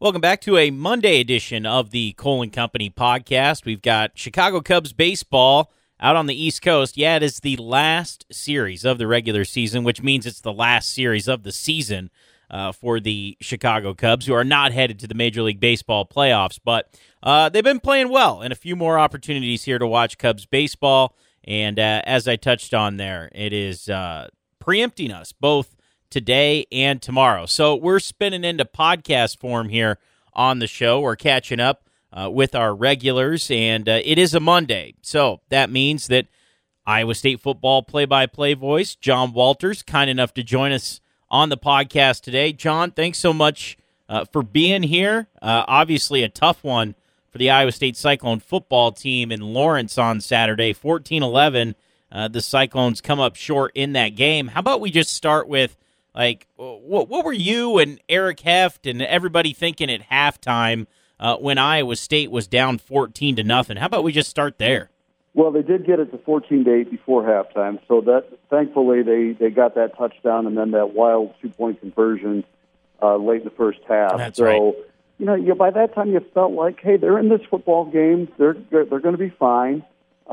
Welcome back to a Monday edition of the Cole & Company podcast. We've got Chicago Cubs baseball out on the East Coast. Yeah, it is the last series of the regular season, which means it's the last series of the season for the Chicago Cubs, who are not headed to the Major League Baseball playoffs. But they've been playing well, and a few more opportunities here to watch Cubs baseball. And as I touched on there, it is preempting us both today and tomorrow. So we're spinning into podcast form here on the show. We're catching up with our regulars, and it is a Monday. So that means that Iowa State football play-by-play voice, John Walters, kind enough to join us on the podcast today. John, thanks so much for being here. Obviously a tough one for the Iowa State Cyclone football team in Lawrence on Saturday, 14-11. The Cyclones come up short in that game. How about we just start with, what were you and Eric Heft and everybody thinking at halftime when Iowa State was down 14-0? How about we just start there? Well, they did get it to 14-8 before halftime, so that thankfully they got that touchdown and then that wild 2-point conversion late in the first half. That's so, right. By that time you felt like, hey, they're in this football game. They're going to be fine.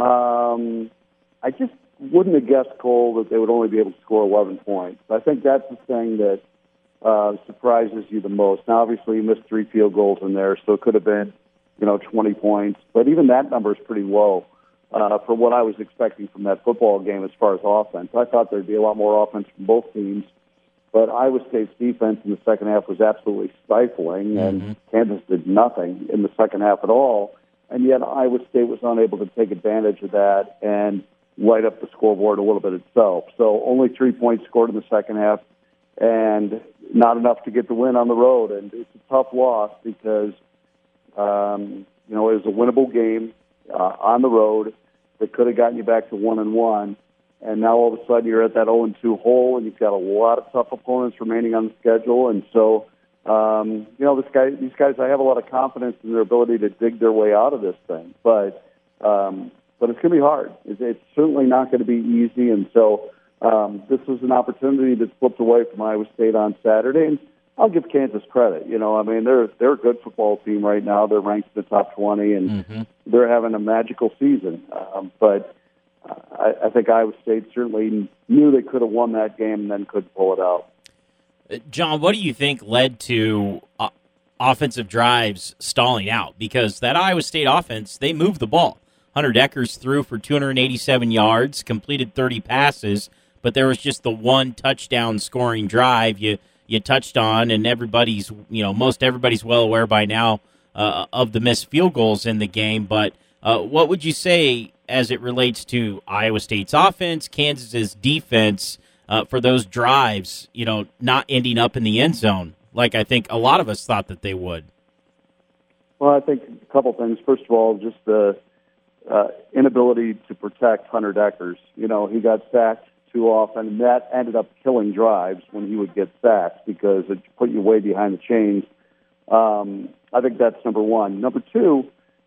I just wouldn't have guessed, Cole, that they would only be able to score 11 points. I think that's the thing that surprises you the most. Now, obviously, you missed 3 field goals in there, so it could have been, 20 points. But even that number is pretty low for what I was expecting from that football game as far as offense. I thought there'd be a lot more offense from both teams. But Iowa State's defense in the second half was absolutely stifling, and Kansas did nothing in the second half at all. And yet Iowa State was unable to take advantage of that and light up the scoreboard a little bit itself. So only 3 points scored in the second half and not enough to get the win on the road. And it's a tough loss because, it was a winnable game on the road that could have gotten you back to 1-1. And now all of a sudden you're at that 0-2 hole, and you've got a lot of tough opponents remaining on the schedule. And so, these guys, I have a lot of confidence in their ability to dig their way out of this thing. But it's going to be hard. It's certainly not going to be easy. And so this was an opportunity that slipped away from Iowa State on Saturday. And I'll give Kansas credit. They're a good football team right now. They're ranked in the top 20, and they're having a magical season. But I think Iowa State certainly knew they could have won that game and then couldn't pull it out. John, what do you think led to offensive drives stalling out? Because that Iowa State offense, they moved the ball. Hunter Dekkers threw for 287 yards, completed 30 passes, but there was just the one touchdown scoring drive you touched on, and most everybody's well aware by now of the missed field goals in the game. But what would you say as it relates to Iowa State's offense, Kansas's defense, for those drives, not ending up in the end zone like I think a lot of us thought that they would? Well, I think a couple things. First of all, just the inability to protect Hunter Dekkers. He got sacked too often, and that ended up killing drives when he would get sacked because it put you way behind the chains. I think that's number one. Number two,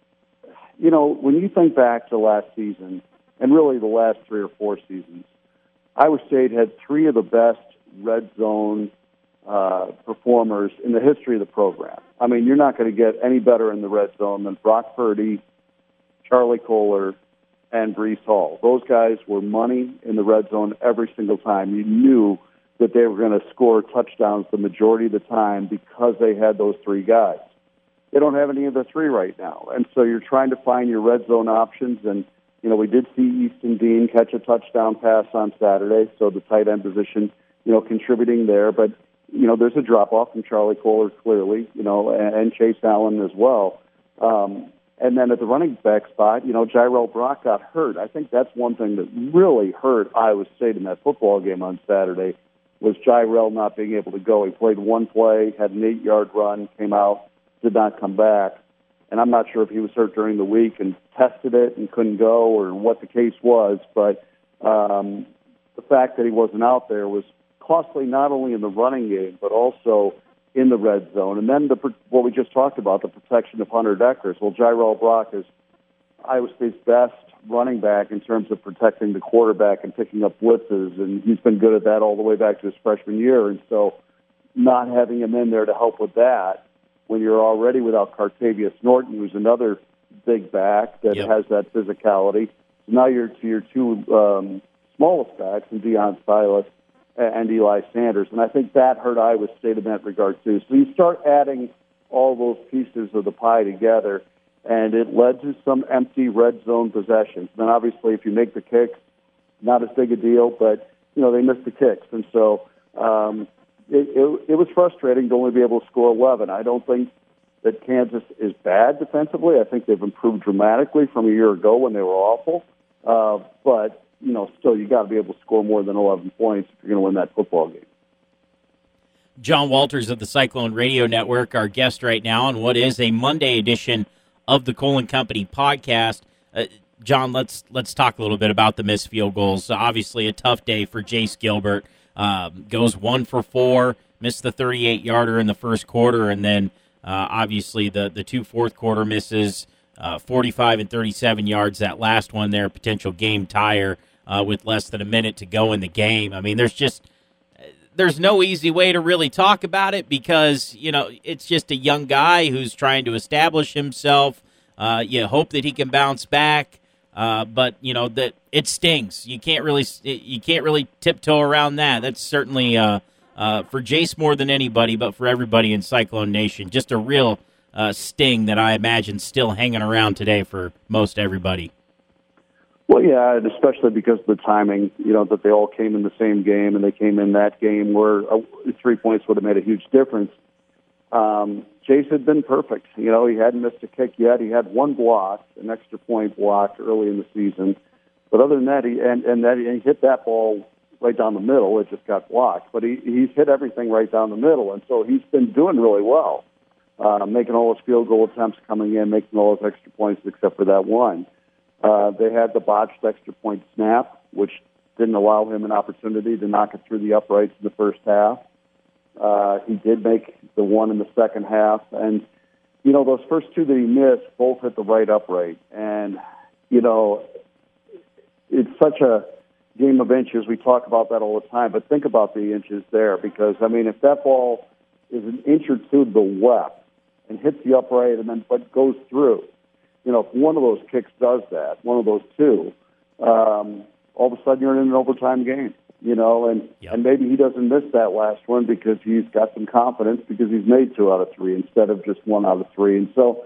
when you think back to last season, and really the last 3 or 4 seasons, Iowa State had 3 of the best red zone performers in the history of the program. I mean, you're not going to get any better in the red zone than Brock Purdy, Charlie Kohler, and Breece Hall. Those guys were money in the red zone every single time. You knew that they were going to score touchdowns the majority of the time because they had those 3 guys. They don't have any of the 3 right now. And so you're trying to find your red zone options. And, we did see Easton Dean catch a touchdown pass on Saturday, so the tight end position, contributing there. But, there's a drop-off from Charlie Kohler clearly, and Chase Allen as well. And then at the running back spot, Jirel Brock got hurt. I think that's one thing that really hurt Iowa State in that football game on Saturday was Jirel not being able to go. He played one play, had an 8-yard run, came out, did not come back. And I'm not sure if he was hurt during the week and tested it and couldn't go or what the case was. But the fact that he wasn't out there was costly not only in the running game but also in the red zone. And then what we just talked about, the protection of Hunter Dekkers. Well, Jirel Brock is Iowa State's best running back in terms of protecting the quarterback and picking up blitzes, and he's been good at that all the way back to his freshman year. And so not having him in there to help with that when you're already without Cartavius Norton, who's another big back that has that physicality. So now you're to your two smallest backs, in Deion Silas and Eli Sanders. And I think that hurt Iowa State in that regard, too. So you start adding all those pieces of the pie together, and it led to some empty red zone possessions. Then obviously if you make the kicks, not as big a deal, but, they missed the kicks. And so it was frustrating to only be able to score 11. I don't think that Kansas is bad defensively. I think they've improved dramatically from a year ago when they were awful. But, still you got to be able to score more than 11 points if you're going to win that football game. John Walters of the Cyclone Radio Network, our guest right now on what is a Monday edition of the Colin Company podcast. John, let's talk a little bit about the missed field goals. Obviously a tough day for Jace Gilbert. Goes 1 for 4, missed the 38-yarder in the first quarter, and then obviously the two fourth-quarter misses, 45 and 37 yards, that last one there, potential game tire with less than a minute to go in the game. I mean, there's no easy way to really talk about it because, it's just a young guy who's trying to establish himself. You hope that he can bounce back, but that it stings. You can't really tiptoe around that. That's certainly for Jace more than anybody, but for everybody in Cyclone Nation, just a real sting that I imagine still hanging around today for most everybody. Well, yeah, and especially because of the timing, that they all came in the same game, and they came in that game where 3 points would have made a huge difference. Jace had been perfect. He hadn't missed a kick yet. He had one block, an extra point blocked early in the season. But other than that, he hit that ball right down the middle. It just got blocked. But he's hit everything right down the middle, and so he's been doing really well, making all his field goal attempts coming in, making all his extra points except for that one. They had the botched extra point snap, which didn't allow him an opportunity to knock it through the uprights in the first half. He did make the one in the second half. And, those first two that he missed both hit the right upright. And, it's such a game of inches. We talk about that all the time. But think about the inches there because, if that ball is an inch or two to the left and hits the upright and then but goes through, if one of those kicks does that, one of those two, all of a sudden you're in an overtime game, and maybe he doesn't miss that last one because he's got some confidence because he's made 2 out of 3 instead of just 1 out of 3. And so,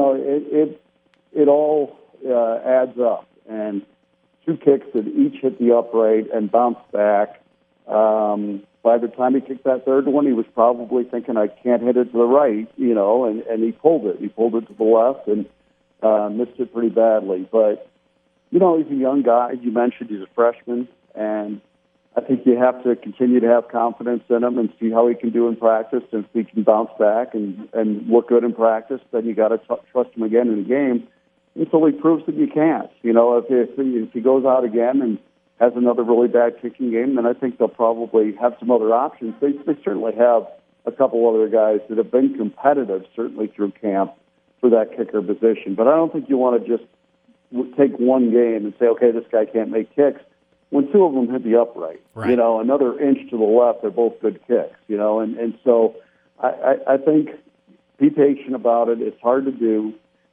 it all adds up. And 2 kicks that each hit the upright and bounced back. By the time he kicked that third one, he was probably thinking, I can't hit it to the right, and he pulled it. He pulled it to the left and missed it pretty badly. But, he's a young guy. You mentioned he's a freshman, and I think you have to continue to have confidence in him and see how he can do in practice. And if he can bounce back and look good in practice, then you got to trust him again in the game until he proves that you can't. If he goes out again and has another really bad kicking game, then I think they'll probably have some other options. They certainly have a couple other guys that have been competitive, certainly through camp, for that kicker position. But I don't think you want to just take one game and say, okay, this guy can't make kicks, when 2 of them hit the upright. Right. Another inch to the left, they're both good kicks, and so I think be patient about it. It's hard to do,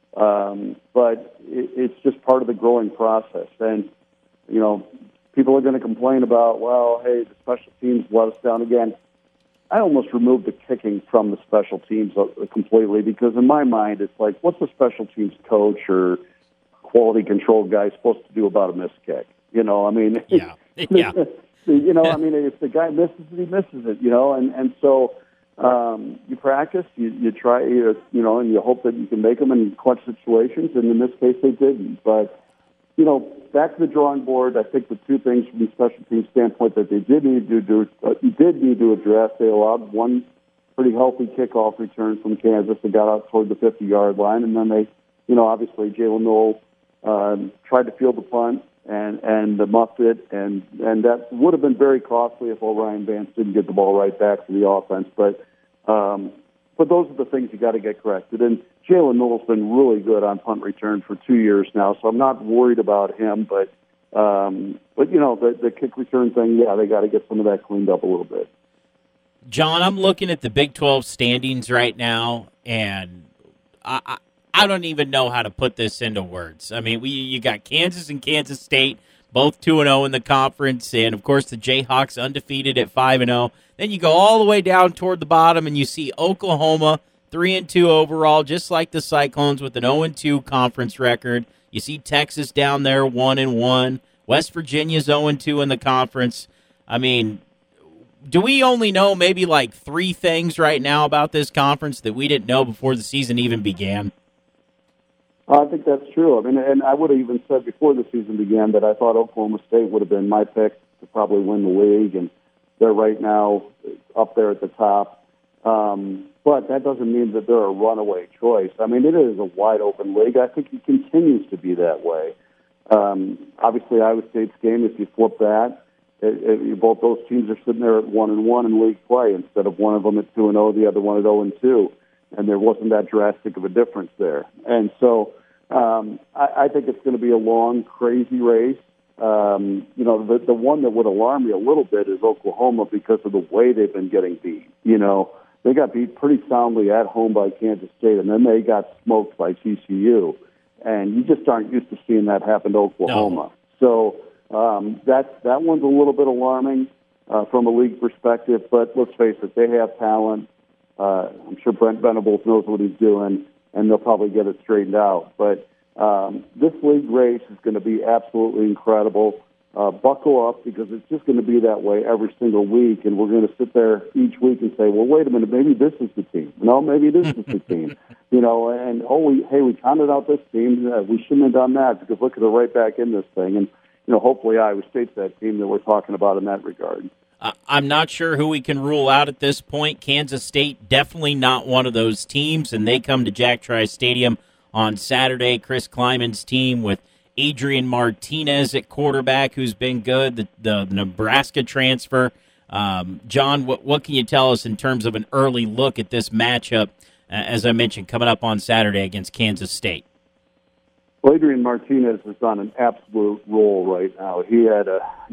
but it's just part of the growing process. And, people are going to complain about, well, hey, the special teams let us down again. I almost removed the kicking from the special teams completely because in my mind it's like, what's the special teams coach or quality control guy supposed to do about a missed kick? Yeah. Yeah. If the guy misses it, he misses it, and so you practice, you try, and you hope that you can make them in clutch situations, and in this case they didn't. But, back to the drawing board, I think the 2 things from the special team standpoint that they did need to address, they allowed one pretty healthy kickoff return from Kansas that got out toward the 50-yard line, and then they, obviously Jalen Noel tried to field the punt and muffed it, and that would have been very costly if Orion Vance didn't get the ball right back to the offense. But those are the things you got to get corrected. And Jalen Noel's been really good on punt return for 2 years now, so I'm not worried about him. But the kick return thing, yeah, they got to get some of that cleaned up a little bit. John, I'm looking at the Big 12 standings right now, and I don't even know how to put this into words. I mean, you got Kansas and Kansas State, both 2-0 in the conference, and, of course, the Jayhawks undefeated at 5-0. Then you go all the way down toward the bottom, and you see Oklahoma 3-2 overall, just like the Cyclones with an 0-2 conference record. You see Texas down there 1-1. West Virginia's 0-2 in the conference. I mean, do we only know maybe like 3 things right now about this conference that we didn't know before the season even began? I think that's true. I mean, and I would have even said before the season began that I thought Oklahoma State would have been my pick to probably win the league, and they're right now up there at the top. But that doesn't mean that they're a runaway choice. I mean, it is a wide-open league. I think it continues to be that way. Obviously, Iowa State's game, if you flip that, both those teams are sitting there at 1-1 in league play instead of one of them at 2-0, the other one at 0-2. And there wasn't that drastic of a difference there. And so I think it's going to be a long, crazy race. The one that would alarm me a little bit is Oklahoma because of the way they've been getting beat. They got beat pretty soundly at home by Kansas State, and then they got smoked by TCU. And you just aren't used to seeing that happen to Oklahoma. No. So that one's a little bit alarming from a league perspective, but let's face it, they have talent. I'm sure Brent Venables knows what he's doing, and they'll probably get it straightened out. But this league race is going to be absolutely incredible. Buckle up, because it's just going to be that way every single week, and we're going to sit there each week and say, well, wait a minute, maybe this is the team. No, maybe this is the team. And, we counted out this team. We shouldn't have done that, because look at it right back in this thing. And, hopefully Iowa State's that team that we're talking about in that regard. I'm not sure who we can rule out at this point. Kansas State, definitely not one of those teams, and they come to Jack Trice Stadium on Saturday. Chris Kleiman's team with Adrian Martinez at quarterback, who's been good, the Nebraska transfer. John, what can you tell us in terms of an early look at this matchup, as I mentioned, coming up on Saturday against Kansas State? Well, Adrian Martinez is on an absolute roll right now. He had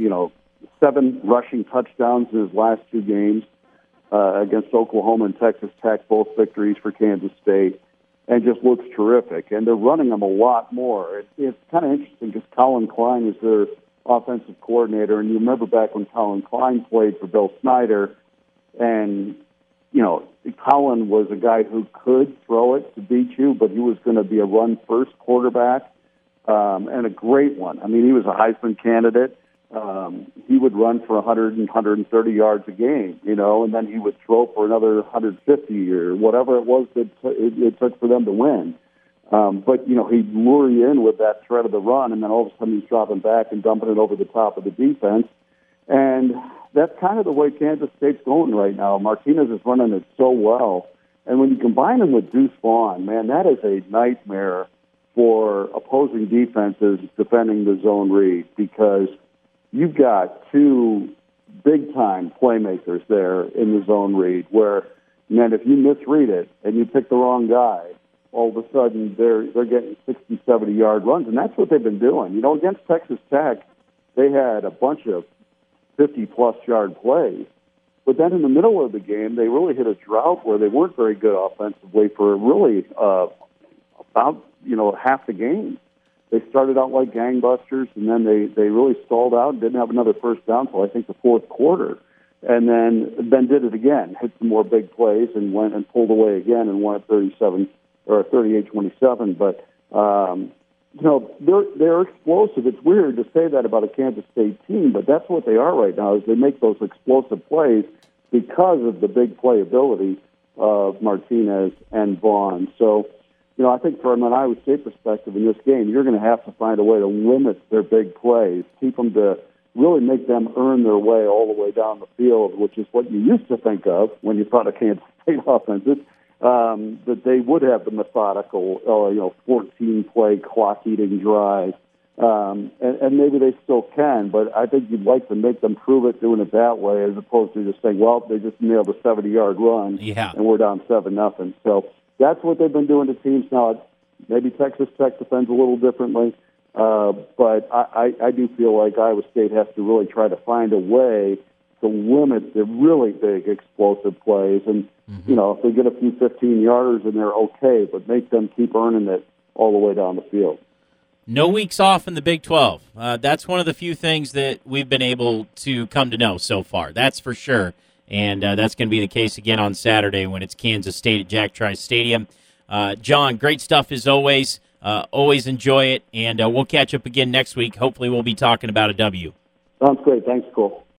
7 rushing touchdowns in his last 2 games against Oklahoma and Texas Tech, both victories for Kansas State, and just looks terrific. And they're running him a lot more. It's kind of interesting because Colin Klein is their offensive coordinator, and you remember back when Colin Klein played for Bill Snyder, and, Colin was a guy who could throw it to beat you, but he was going to be a run-first quarterback, and a great one. I mean, he was a Heisman candidate. He would run for 100 and 130 yards a game, and then he would throw for another 150 or whatever it was that it took for them to win. But he'd lure you in with that threat of the run, and then all of a sudden he's dropping back and dumping it over the top of the defense. And that's kind of the way Kansas State's going right now. Martinez is running it so well. And when you combine him with Deuce Vaughn, man, that is a nightmare for opposing defenses defending the zone read, because you've got 2 big-time playmakers there in the zone read where, man, if you misread it and you pick the wrong guy, all of a sudden they're getting 60, 70-yard runs, and that's what they've been doing. Against Texas Tech, they had a bunch of 50-plus yard plays, but then in the middle of the game, they really hit a drought where they weren't very good offensively for really about half the game. They started out like gangbusters, and then they really stalled out and didn't have another first down until I think the fourth quarter. And then did it again, hit some more big plays, and went and pulled away again and won at 38-27. But they're explosive. It's weird to say that about a Kansas State team, but that's what they are right now. Is they make those explosive plays because of the big playability of Martinez and Vaughn. So, I think from an Iowa State perspective in this game, you're going to have to find a way to limit their big plays, keep them to really make them earn their way all the way down the field, which is what you used to think of when you thought of Kansas State offenses, that they would have the methodical, 14-play clock-eating drive. And maybe they still can, but I think you'd like to make them prove it doing it that way as opposed to just saying, well, they just nailed a 70-yard run and we're down 7-0. So that's what they've been doing to teams now. Maybe Texas Tech defends a little differently, but I do feel like Iowa State has to really try to find a way to limit the really big explosive plays. And, if they get a few 15-yarders in there, okay, but make them keep earning it all the way down the field. No weeks off in the Big 12. That's one of the few things that we've been able to come to know so far. That's for sure. And that's going to be the case again on Saturday when it's Kansas State at Jack Trice Stadium. John, great stuff as always. Always enjoy it. And we'll catch up again next week. Hopefully we'll be talking about a W. Sounds great. Thanks, Cole.